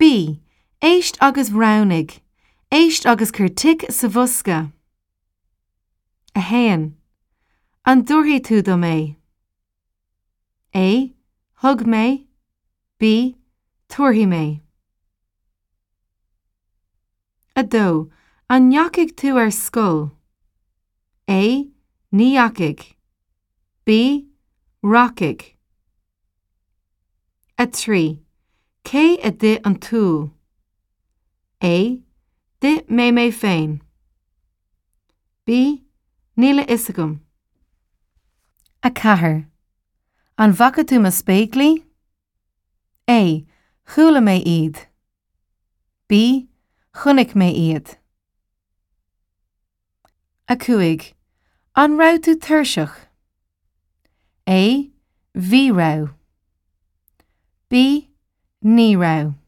B. Éist agus bhránaig, éist agus cur tic sa bhosca. A haon. An dúirthaí tú do mé. A. Thug mé. B. Tuairtí mé. A dó. An neacaigh tú ar scoil. A. Ní neacaigh. B. Racaigh. A trí. Cé a duit an túl. A. Duit mé féin. B. Níl a isigim. A cathair. An bhaca tú ma spéaclaí? A. Chúla mé iad. B. Chonaic mé iad. A cuaig. An raibh tú tuirseach? A. Bhí raibh. B. Ní raibh.